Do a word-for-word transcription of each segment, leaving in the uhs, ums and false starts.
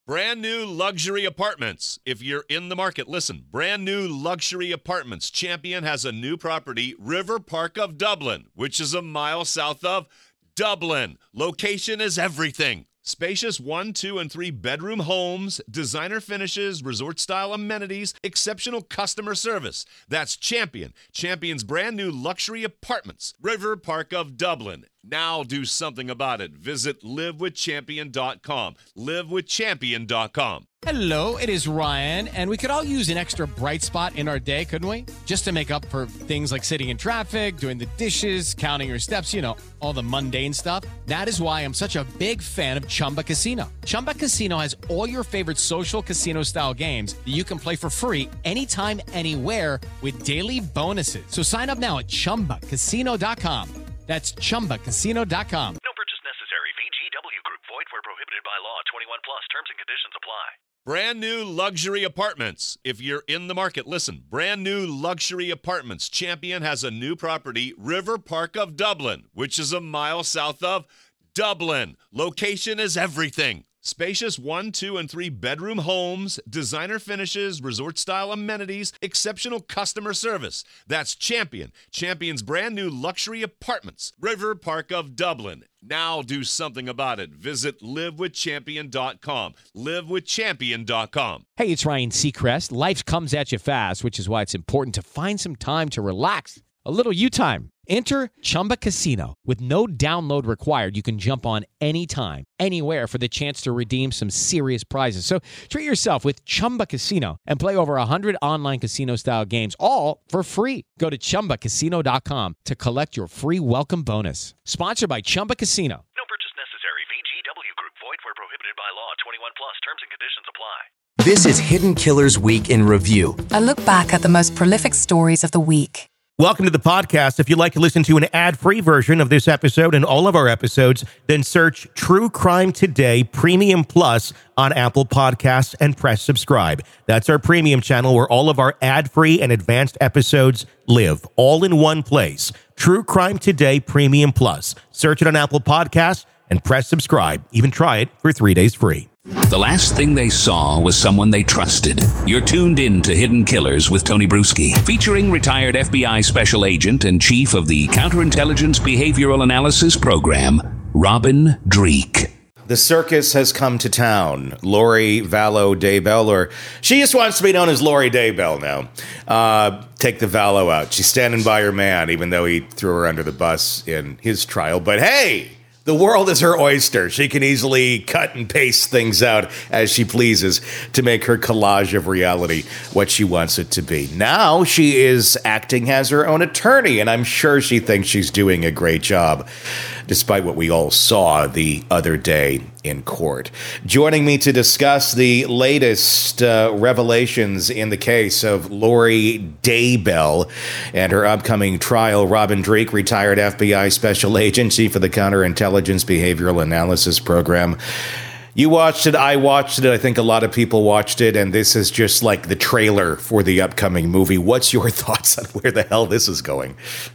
Brand new luxury apartments. If you're in the market, listen. Brand new luxury apartments. Champion has a new property, River Park of Dublin, which is a mile south of Dublin. Location is everything. Spacious one, two, and three bedroom homes, designer finishes, resort-style amenities, exceptional customer service. That's Champion. Champion's brand new luxury apartments. River Park of Dublin. Now do something about it. Visit live with champion dot com. live with champion dot com. Hello, it is Ryan, and we could all use an extra bright spot in our day, couldn't we? Just to make up for things like sitting in traffic, doing the dishes, counting your steps, you know, all the mundane stuff. That is why I'm such a big fan of Chumba Casino. Chumba Casino has all your favorite social casino-style games that you can play for free anytime, anywhere with daily bonuses. So sign up now at chumba casino dot com. That's chumba casino dot com. No purchase necessary. V G W Group. Void where prohibited by law. twenty-one plus. Terms and conditions apply. Brand new luxury apartments. If you're in the market, listen. Brand new luxury apartments. Champion has a new property, River Park of Dublin, which is a mile south of Dublin. Location is everything. Spacious one, two, and three bedroom homes, designer finishes, resort-style amenities, exceptional customer service. That's Champion. Champion's brand new luxury apartments. River Park of Dublin. Now do something about it. Visit live with champion dot com. live with champion dot com. Hey, it's Ryan Seacrest. Life comes at you fast, which is why it's important to find some time to relax. A little you time. Enter Chumba Casino. With no download required, you can jump on anytime, anywhere for the chance to redeem some serious prizes. So treat yourself with Chumba Casino and play over one hundred online casino-style games, all for free. Go to chumba casino dot com to collect your free welcome bonus. Sponsored by Chumba Casino. No purchase necessary. V G W Group. Void where prohibited by law. twenty-one plus. Terms and conditions apply. This is Hidden Killers Week in Review. A look back at the most prolific stories of the week. Welcome to the podcast. If you'd like to listen to an ad-free version of this episode and all of our episodes, then search True Crime Today Premium Plus on Apple Podcasts and press subscribe. That's our premium channel where all of our ad-free and advanced episodes live, all in one place. True Crime Today Premium Plus. Search it on Apple Podcasts and press subscribe. Even try it for three days free. The last thing they saw was someone they trusted. You're tuned in to Hidden Killers with Tony Bruschi, featuring retired F B I special agent and chief of the Counterintelligence Behavioral Analysis Program, Robin Dreeke. The circus has come to town. Lori Vallow Daybell, or she just wants to be known as Lori Daybell now. Uh, take the Vallow out. She's standing by her man, even though he threw her under the bus in his trial. But hey, the world is her oyster. She can easily cut and paste things out as she pleases to make her collage of reality what she wants it to be. Now she is acting as her own attorney, and I'm sure she thinks she's doing a great job, despite what we all saw the other day in court. Joining me to discuss the latest uh, revelations in the case of Lori Daybell and her upcoming trial, Robin Dreeke, retired F B I special agent, chief of the Counterintelligence Behavioral Analysis Program. You watched it, I watched it, I think a lot of people watched it, and this is just like the trailer for the upcoming movie. What's your thoughts on where the hell this is going?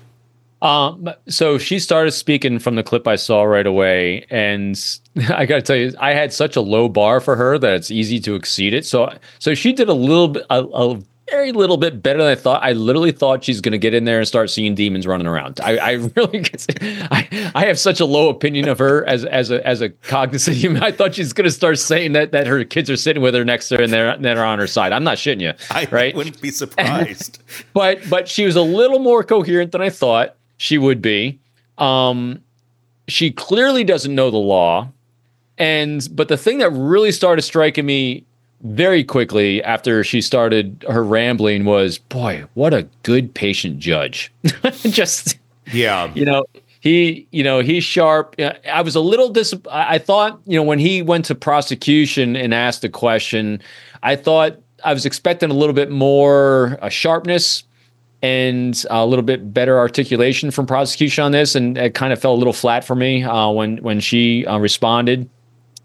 Um, so she started speaking from the clip I saw right away, and I got to tell you, I had such a low bar for her that it's easy to exceed it. So, so she did a little bit, a, a very little bit better than I thought. I literally thought she's going to get in there and start seeing demons running around. I, I really, I, I have such a low opinion of her as as a as a cognizant human. I thought she's going to start saying that that her kids are sitting with her next to her and they're they're on her side. I'm not shitting you, I right? wouldn't be surprised. but but she was a little more coherent than I thought she would be. Um, she clearly doesn't know the law. And but the thing that really started striking me very quickly after she started her rambling was, boy, what a good patient judge. Just, yeah, you know, he, you know, he's sharp. I was a little dis. I thought, you know, when he went to prosecution and asked the question, I thought I was expecting a little bit more uh, sharpness and a little bit better articulation from prosecution on this, and it kind of fell a little flat for me uh, when when she uh, responded.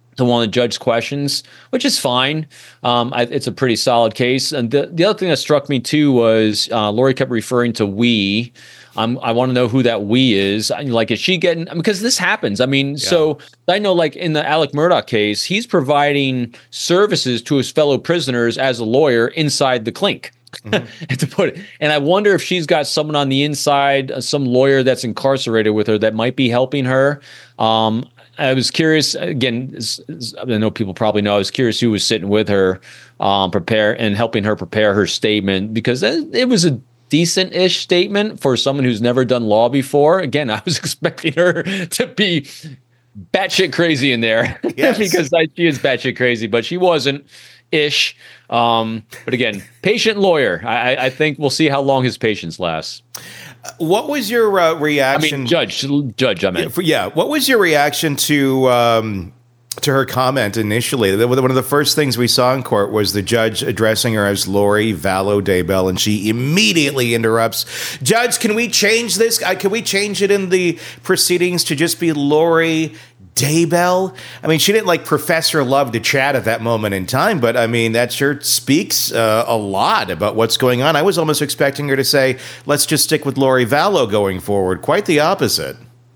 to one of the judge's questions, which is fine. Um, I, it's a pretty solid case. And the, the other thing that struck me too was uh, Lori kept referring to we. Um, I want to know who that we is. Like, is she getting, because this happens. I mean, yeah. so I know like in the Alec Murdaugh case, he's providing services to his fellow prisoners as a lawyer inside the clink. Mm-hmm. to put it. And I wonder if she's got someone on the inside, uh, some lawyer that's incarcerated with her that might be helping her. Um, I was curious, again, I know people probably know, I was curious who was sitting with her, um, prepare and helping her prepare her statement, because it was a decent-ish statement for someone who's never done law before. Again, I was expecting her to be batshit crazy in there yes. because I, she is batshit crazy, but she wasn't ish. Um, but again, patient lawyer. I, I think we'll see how long his patience lasts. What was your uh, reaction? I mean, judge, judge. I mean, yeah, for, yeah. What was your reaction to um, to her comment initially? One of the first things we saw in court was the judge addressing her as Lori Vallow Daybell, and she immediately interrupts. Judge, can we change this? Uh, can we change it in the proceedings to just be Lori Daybell? I mean, she didn't like Professor Love to Chad at that moment in time, but I mean, that sure speaks uh, a lot about what's going on. I was almost expecting her to say, let's just stick with Lori Vallow going forward. Quite the opposite.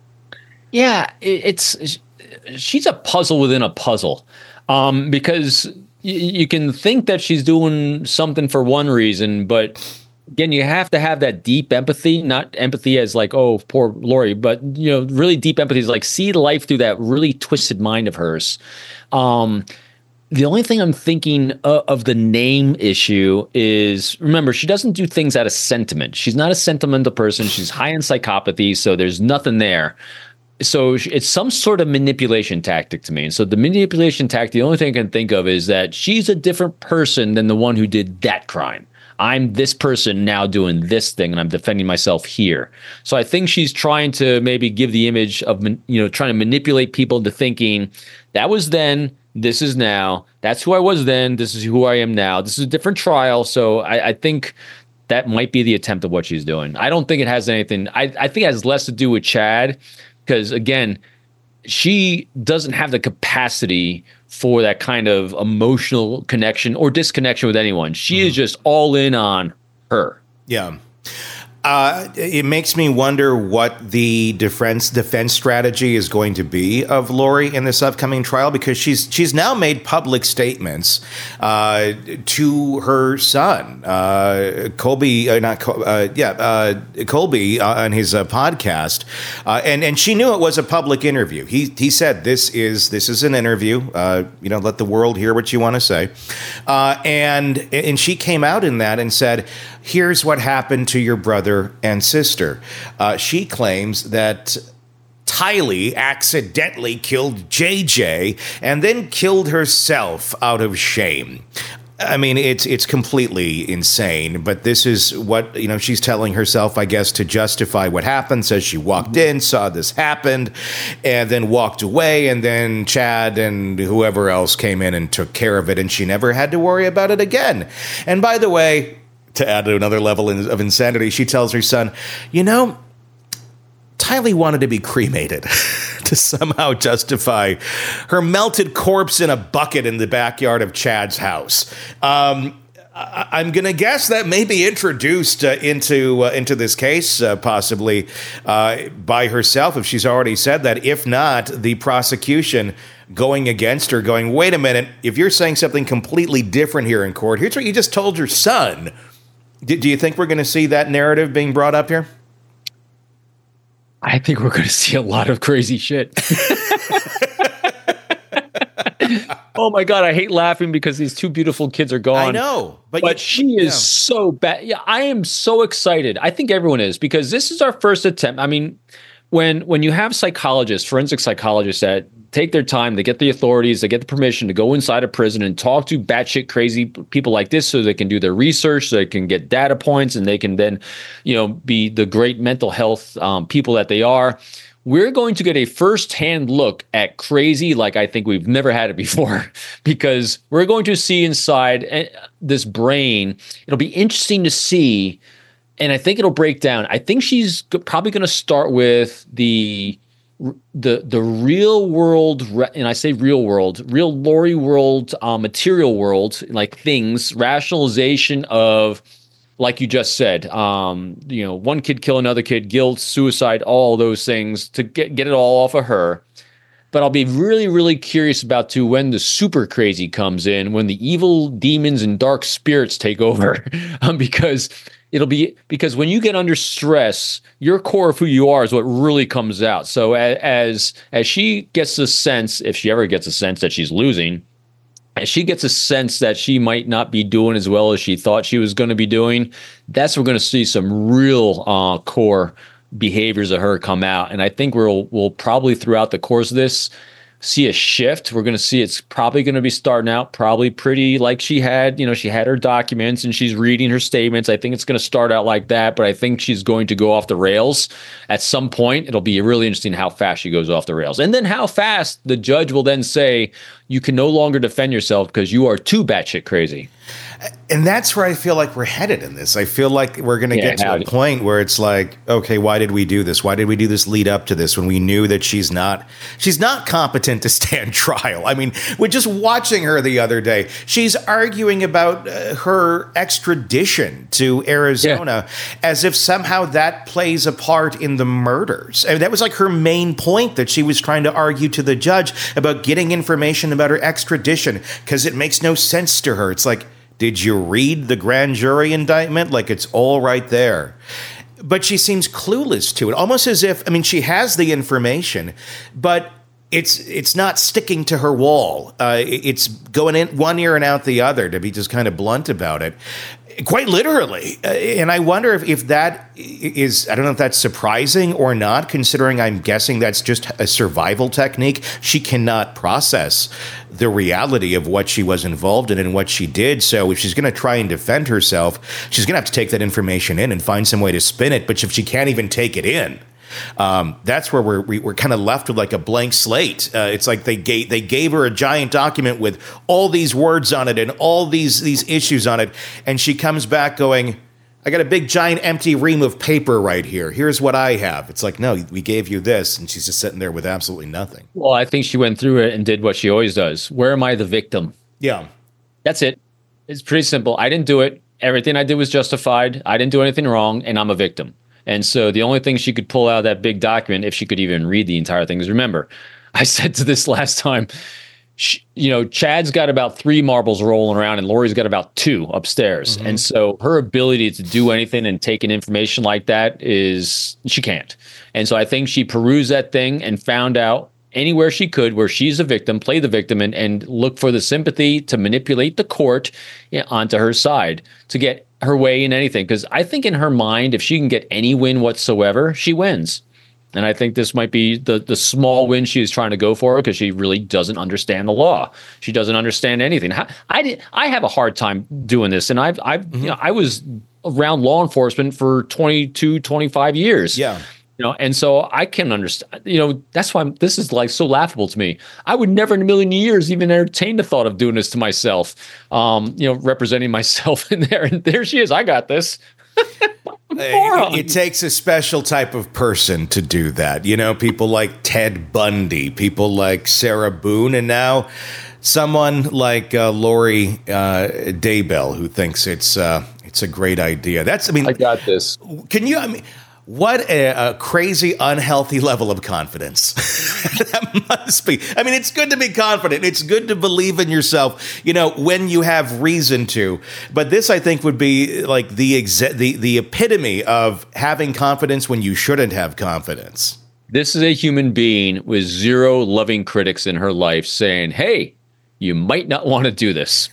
Yeah, it's she's a puzzle within a puzzle, um, because y- you can think that she's doing something for one reason, but again, you have to have that deep empathy, not empathy as like, oh, poor Lori, but, you know, really deep empathy is like see life through that really twisted mind of hers. Um, the only thing I'm thinking of, of the name issue is, remember, she doesn't do things out of sentiment. She's not a sentimental person. She's high in psychopathy, so there's nothing there. So it's some sort of manipulation tactic to me. And so the manipulation tactic, the only thing I can think of is that she's a different person than the one who did that crime. I'm this person now doing this thing, and I'm defending myself here. So I think she's trying to maybe give the image of, you know, trying to manipulate people into thinking that was then, this is now. That's who I was then. This is who I am now. This is a different trial. So I, I think that might be the attempt of what she's doing. I don't think it has anything. I, I think it has less to do with Chad, because again, she doesn't have the capacity for that kind of emotional connection or disconnection with anyone. She mm-hmm. is just all in on her. Yeah. Uh, it makes me wonder what the defense defense strategy is going to be of Lori in this upcoming trial, because she's she's now made public statements uh, to her son, uh, Colby, uh, not Col- uh, yeah, uh, Colby uh, on his uh, podcast, uh, and and she knew it was a public interview. He he said this is this is an interview. Uh, you know, let the world hear what you want to say, uh, and and she came out in that and said, here's what happened to your brother and sister. Uh, she claims that Tylee accidentally killed J J and then killed herself out of shame. I mean, it's it's completely insane, but this is what, you know, she's telling herself, I guess, to justify what happened. Says she walked in, saw this happened, and then walked away, and then Chad and whoever else came in and took care of it, and she never had to worry about it again. And by the way, to add to another level of insanity, she tells her son, you know, Tylee wanted to be cremated to somehow justify her melted corpse in a bucket in the backyard of Chad's house. Um, I- I'm going to guess that may be introduced uh, into uh, into this case, uh, possibly uh, by herself, if she's already said that. If not, the prosecution going against her, going, wait a minute, if you're saying something completely different here in court, here's what you just told your son. Do, do you think we're going to see that narrative being brought up here? I think we're going to see a lot of crazy shit. Oh my God, I hate laughing because these two beautiful kids are gone. I know. But, but you, she is yeah. so bad. Yeah, I am so excited. I think everyone is, because this is our first attempt. I mean, when when you have psychologists, forensic psychologists that take their time, they get the authorities, they get the permission to go inside a prison and talk to batshit crazy people like this so they can do their research, so they can get data points, and they can then, you know, be the great mental health um, people that they are. We're going to get a firsthand look at crazy like I think we've never had it before, because we're going to see inside this brain. It'll be interesting to see, and I think it'll break down. I think she's probably going to start with the the the real world, and I say real world, real Lori world, uh, material world, like things, rationalization of, like you just said, um, you know, one kid kill another kid, guilt, suicide, all those things to get get it all off of her. But I'll be really, really curious about too when the super crazy comes in, when the evil demons and dark spirits take over, um, because it'll be because when you get under stress, your core of who you are is what really comes out. So as as, as she gets a sense, if she ever gets a sense that she's losing, as she gets a sense that she might not be doing as well as she thought she was going to be doing, that's when we're going to see some real uh, core behaviors of her come out. And I think we'll we'll probably throughout the course of this see a shift. We're going to see it's probably going to be starting out probably pretty like she had, you know, she had her documents and she's reading her statements. I think it's going to start out like that, but I think she's going to go off the rails at some point. It'll be really interesting how fast she goes off the rails. And then how fast the judge will then say, you can no longer defend yourself because you are too batshit crazy. And that's where I feel like we're headed in this. I feel like we're going to Yeah, get to how a do- point where it's like, okay, why did we do this? Why did we do this lead up to this when we knew that she's not she's not competent to stand trial? I mean, we're just watching her the other day. She's arguing about uh, her extradition to Arizona as if somehow that plays a part in the murders. I mean, that was like her main point that she was trying to argue to the judge about getting information about her extradition because it makes no sense to her. It's like, did you read the grand jury indictment? Like, it's all right there. But she seems clueless to it, almost as if, I mean, she has the information, but it's it's not sticking to her wall. Uh, it's going in one ear and out the other, to be just kind of blunt about it. Quite literally. Uh, and I wonder if, if that is, I don't know if that's surprising or not, considering I'm guessing that's just a survival technique. She cannot process the reality of what she was involved in and what she did. So if she's going to try and defend herself, she's going to have to take that information in and find some way to spin it. But if she can't even take it in, Um, that's where we're we, we're kind of left with like a blank slate. Uh, it's like they gave they gave her a giant document with all these words on it and all these these issues on it, and she comes back going, "I got a big giant empty ream of paper right here. Here's what I have." It's like, no, we gave you this, and she's just sitting there with absolutely nothing. Well, I think she went through it and did what she always does. Where am I the victim? Yeah, that's it. It's pretty simple. I didn't do it. Everything I did was justified. I didn't do anything wrong, and I'm a victim. And so the only thing she could pull out of that big document, if she could even read the entire thing, is remember, I said to this last time, she, you know, Chad's got about three marbles rolling around and Lori's got about two upstairs. Mm-hmm. And so her ability to do anything and take in information like that is she can't. And so I think she perused that thing and found out anywhere she could where she's a victim, play the victim, and, and look for the sympathy to manipulate the court onto her side to get her way in anything. Because I think in her mind, if she can get any win whatsoever, she wins. And I think this might be the the small win she is trying to go for, because she really doesn't understand the law. She doesn't understand anything. I did. I have a hard time doing this, and I've I've mm-hmm. you know, I was around law enforcement for twenty-two, twenty-five years. Yeah. You know, and so I can understand, you know, that's why I'm, this is like so laughable to me. I would never in a million years even entertain the thought of doing this to myself, um, you know, representing myself in there. And there she is. I got this. It, it takes a special type of person to do that. You know, people like Ted Bundy, people like Sarah Boone, and now someone like uh, Lori uh, Daybell, who thinks it's uh, it's a great idea. That's, I mean, I got this. Can you, I mean, what a, a crazy, unhealthy level of confidence. That must be. I mean, it's good to be confident. It's good to believe in yourself, you know, when you have reason to. But this, I think, would be like the exa- the the epitome of having confidence when you shouldn't have confidence. This is a human being with zero loving critics in her life saying, hey, you might not want to do this.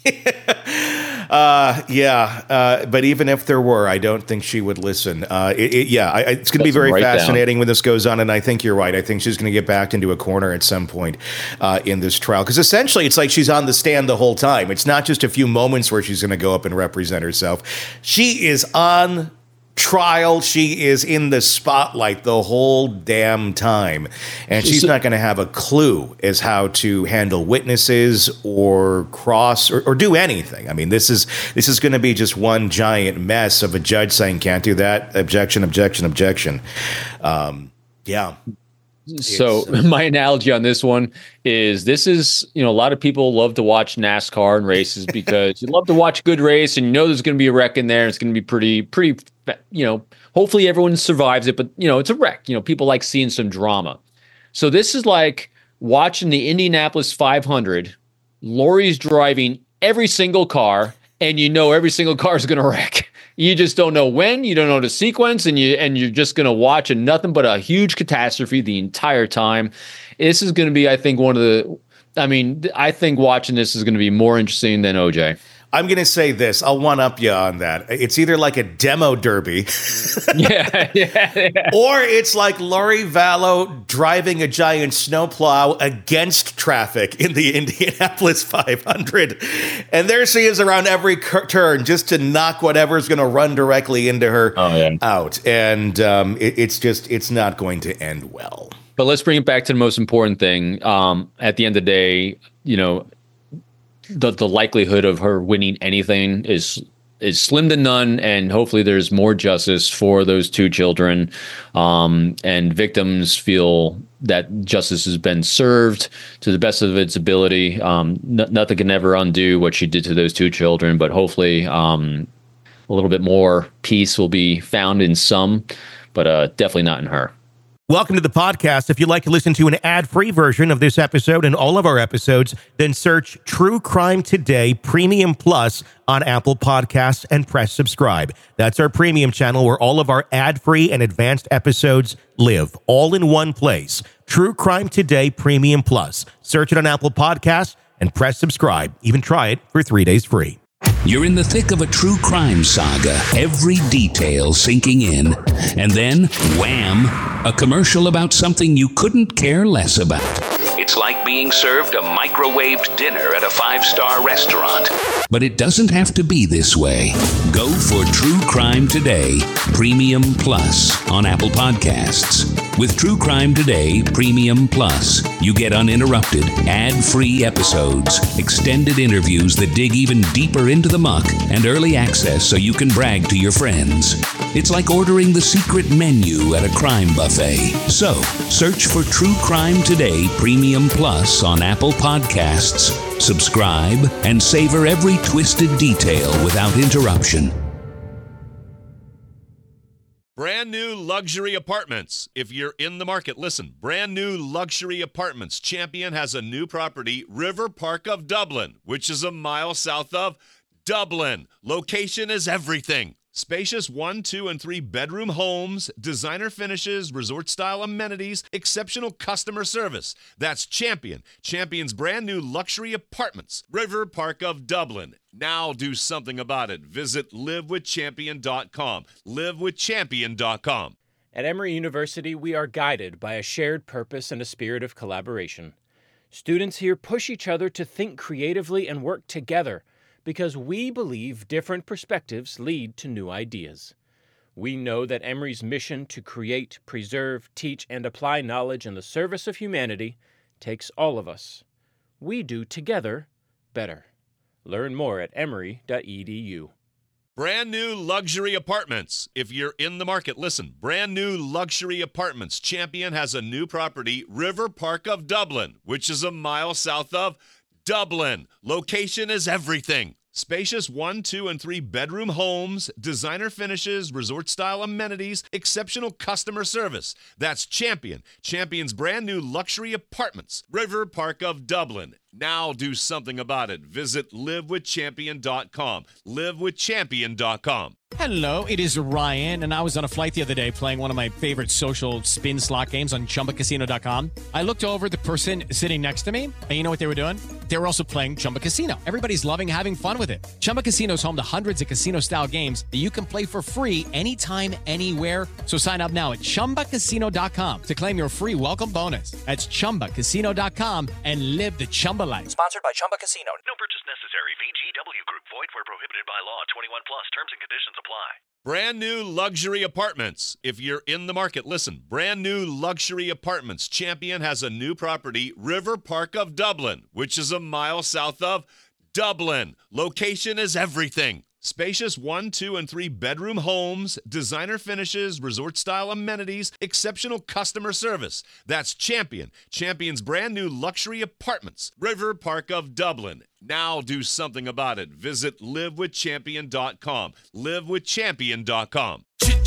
Uh, yeah, uh, but even if there were, I don't think she would listen. Uh, it, it, yeah, I, it's going to be very right fascinating down. when this goes on, and I think you're right. I think she's going to get backed into a corner at some point uh, in this trial, because essentially it's like she's on the stand the whole time. It's not just a few moments where she's going to go up and represent herself. She is on trial. She is in the spotlight the whole damn time, and she's not going to have a clue as how to handle witnesses or cross or, or do anything. I mean, this is this is going to be just one giant mess of a judge saying can't do that, objection, objection, objection. Um, yeah. So my analogy on this one is this is, you know, a lot of people love to watch NASCAR and races because you love to watch a good race and you know there's going to be a wreck in there. And it's going to be pretty, pretty, you know, hopefully everyone survives it, but, you know, it's a wreck. You know, people like seeing some drama. So this is like watching the Indianapolis five hundred. Lori's driving every single car and you know every single car is going to wreck. You just don't know when, you don't know the sequence, and you and you're just going to watch and nothing but a huge catastrophe the entire time. This is going to be, I think, one of the. I mean, I think watching this is going to be more interesting than O J. I'm going to say this. I'll one up you on that. It's either like a demo derby, yeah, yeah, yeah, or it's like Lori Vallow driving a giant snowplow against traffic in the Indianapolis five hundred. And there she is around every cur- turn just to knock whatever's going to run directly into her oh, yeah. out. And um, it, it's just, it's not going to end well. But let's bring it back to the most important thing. Um, at the end of the day, you know, the the likelihood of her winning anything is is slim to none, and hopefully there's more justice for those two children, um, and victims feel that justice has been served to the best of its ability. Um, n- nothing can ever undo what she did to those two children, but hopefully um, a little bit more peace will be found in some, but uh, definitely not in her. Welcome to the podcast. If you'd like to listen to an ad-free version of this episode and all of our episodes, then search True Crime Today Premium Plus on Apple Podcasts and press subscribe. That's our premium channel where all of our ad-free and advanced episodes live, all in one place. True Crime Today Premium Plus. Search it on Apple Podcasts and press subscribe. Even try it for three days free. You're in the thick of a true crime saga, every detail sinking in. And then, wham, a commercial about something you couldn't care less about. It's like being served a microwaved dinner at a five-star restaurant. But it doesn't have to be this way. Go for True Crime Today Premium Plus on Apple Podcasts. With True Crime Today Premium Plus, you get uninterrupted, ad-free episodes, extended interviews that dig even deeper into the muck, and early access so you can brag to your friends. It's like ordering the secret menu at a crime buffet. So, search for True Crime Today Premium Plus on Apple Podcasts, subscribe, and savor every twisted detail without interruption. Brand new luxury apartments. If you're in the market, listen. Brand new luxury apartments. Champion has a new property, River Park of Dublin, which is a mile south of Dublin. Location is everything. Spacious one, two, and three bedroom homes, designer finishes, resort-style amenities, exceptional customer service. That's Champion. Champion's brand new luxury apartments, River Park of Dublin. Now do something about it. Visit live with champion dot com. live with champion dot com. At Emory University, we are guided by a shared purpose and a spirit of collaboration. Students here push each other to think creatively and work together, because we believe different perspectives lead to new ideas. We know that Emory's mission to create, preserve, teach, and apply knowledge in the service of humanity takes all of us. We do together better. Learn more at emory dot e d u. Brand new luxury apartments. If you're in the market, listen. Brand new luxury apartments. Champion has a new property, River Park of Dublin, which is a mile south of Dublin. Location is everything. Spacious one, two, and three bedroom homes, designer finishes, resort-style amenities, exceptional customer service. That's Champion. Champion's brand new luxury apartments, River Park of Dublin. Now do something about it. Visit live with champion dot com. live with champion dot com. Hello, it is Ryan, and I was on a flight the other day playing one of my favorite social spin slot games on chumba casino dot com. I looked over at the person sitting next to me, and you know what they were doing? They were also playing Chumba Casino. Everybody's loving having fun with it. Chumba Casino is home to hundreds of casino-style games that you can play for free anytime, anywhere. So sign up now at chumba casino dot com to claim your free welcome bonus. That's chumba casino dot com and live the Chumba life. Sponsored by Chumba Casino. No purchase necessary. V G W Group. Void where prohibited by law. twenty-one plus. Terms and conditions apply. Brand new luxury apartments. If you're in the market, listen. Brand new luxury apartments. Champion has a new property, River Park of Dublin, which is a mile south of Dublin. Location is everything. Spacious one, two, and three bedroom homes, designer finishes, resort-style amenities, exceptional customer service. That's Champion. Champion's brand new luxury apartments. River Park of Dublin. Now do something about it. Visit live with champion dot com. live with champion dot com.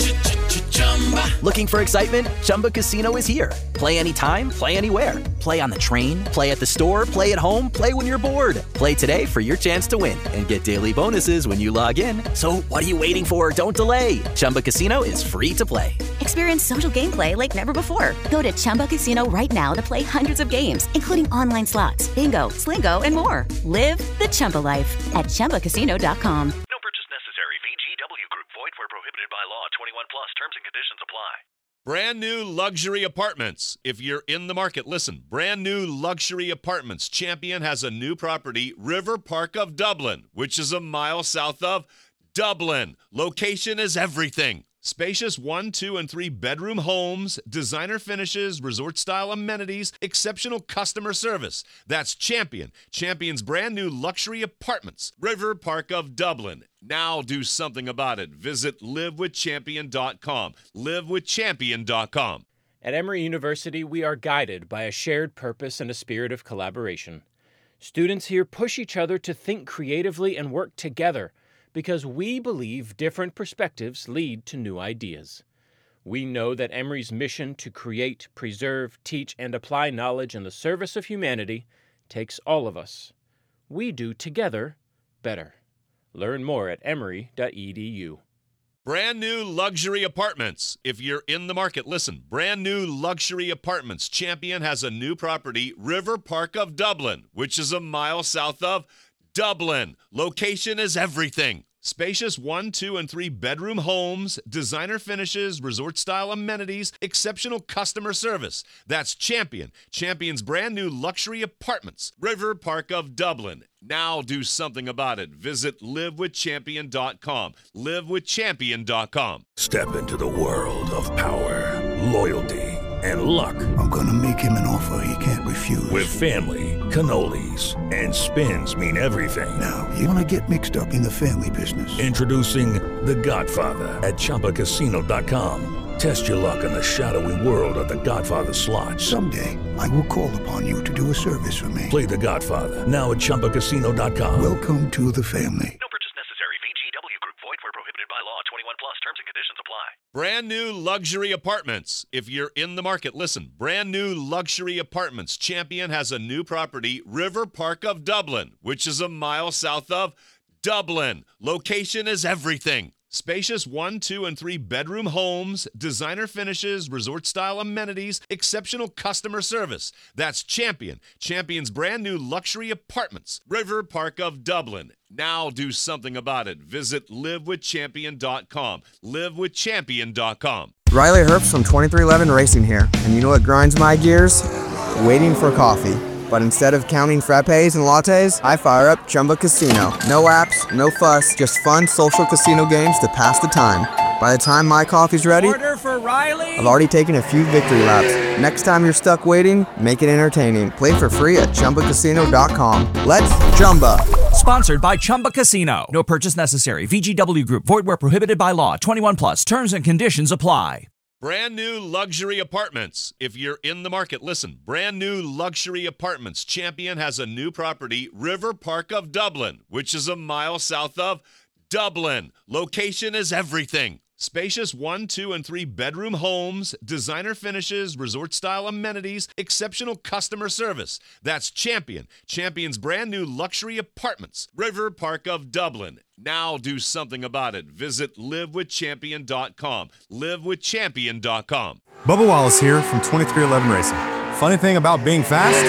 Looking for excitement? Chumba Casino is here. Play anytime, play anywhere. Play on the train, play at the store, play at home, play when you're bored. Play today for your chance to win and get daily bonuses when you log in. So what are you waiting for? Don't delay. Chumba Casino is free to play. Experience social gameplay like never before. Go to Chumba Casino right now to play hundreds of games, including online slots, bingo, Slingo, and more. Live the Chumba life at chumba casino dot com. No purchase necessary. V G W Group. Void where prohibited by law. twenty-one plus. Terms and conditions apply. Brand new luxury apartments. If you're in the market, listen. Brand new luxury apartments. Champion has a new property, River Park of Dublin, which is a mile south of Dublin. Location is everything. Spacious one, two, and three bedroom homes, designer finishes, resort-style amenities, exceptional customer service. That's Champion. Champion's brand new luxury apartments. River Park of Dublin. Now do something about it. Visit live with champion dot com. live with champion dot com. At Emory University, we are guided by a shared purpose and a spirit of collaboration. Students here push each other to think creatively and work together, because we believe different perspectives lead to new ideas. We know that Emory's mission to create, preserve, teach, and apply knowledge in the service of humanity takes all of us. We do together better. Learn more at emory dot e d u. Brand new luxury apartments. If you're in the market, listen. Brand new luxury apartments. Champion has a new property, River Park of Dublin, which is a mile south of Dublin. Location is everything. Spacious one, two, and three bedroom homes, designer finishes, resort-style amenities, exceptional customer service. That's Champion. Champion's brand new luxury apartments. River Park of Dublin. Now do something about it. Visit live with champion dot com. live with champion dot com. Step into the world of power, loyalty, and luck. I'm gonna make him an offer he can't refuse. With family, cannolis, and spins mean everything. Now, you wanna get mixed up in the family business. Introducing The Godfather at chumba casino dot com. Test your luck in the shadowy world of The Godfather slot. Someday, I will call upon you to do a service for me. Play The Godfather, now at chumba casino dot com. Welcome to the family. No purchase necessary. V G W Group. Void where prohibited by law. twenty-one plus. Terms and conditions apply. Brand new luxury apartments. If you're in the market, listen. Brand new luxury apartments. Champion has a new property, River Park of Dublin, which is a mile south of Dublin. Location is everything. Spacious one, two, and three bedroom homes, designer finishes, resort-style amenities, exceptional customer service. That's Champion. Champion's brand new luxury apartments. River Park of Dublin. Now do something about it. Visit live with champion dot com. live with champion dot com. Riley Herbst from twenty-three eleven Racing here. And you know what grinds my gears? Waiting for coffee. But instead of counting frappes and lattes, I fire up Chumba Casino. No apps, no fuss, just fun social casino games to pass the time. By the time my coffee's ready, Order for Riley. I've already taken a few victory laps. Next time you're stuck waiting, make it entertaining. Play for free at chumba casino dot com. Let's Chumba. Sponsored by Chumba Casino. No purchase necessary. V G W Group. Void where prohibited by law. twenty-one plus. Terms and conditions apply. Brand new luxury apartments. If you're in the market, listen. Brand new luxury apartments. Champion has a new property, River Park of Dublin, which is a mile south of Dublin. Location is everything. Spacious one, two, and three bedroom homes, designer finishes, resort-style amenities, exceptional customer service. That's Champion. Champion's brand new luxury apartments. River Park of Dublin. Now do something about it. Visit live with champion dot com. live with champion dot com. Bubba Wallace here from twenty-three eleven Racing. Funny thing about being fast,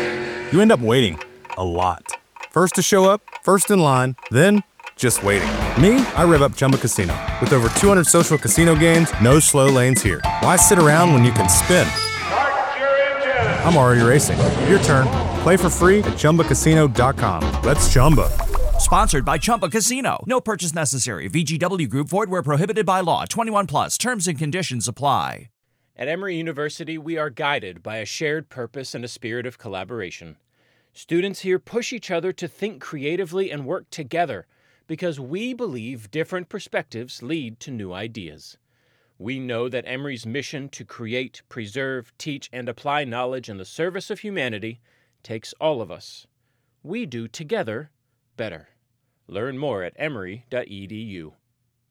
you end up waiting a lot. First to show up, first in line, then just waiting. Me, I rev up Chumba Casino. With over two hundred social casino games, no slow lanes here. Why sit around when you can spin? I'm already racing. Your turn. Play for free at chumba casino dot com. Let's Chumba. Sponsored by Chumba Casino. No purchase necessary. V G W Group. Void where prohibited by law. twenty-one plus. Terms and conditions apply. At Emory University, we are guided by a shared purpose and a spirit of collaboration. Students here push each other to think creatively and work together, because we believe different perspectives lead to new ideas. We know that Emory's mission to create, preserve, teach, and apply knowledge in the service of humanity takes all of us. We do together better. Learn more at emory dot e d u.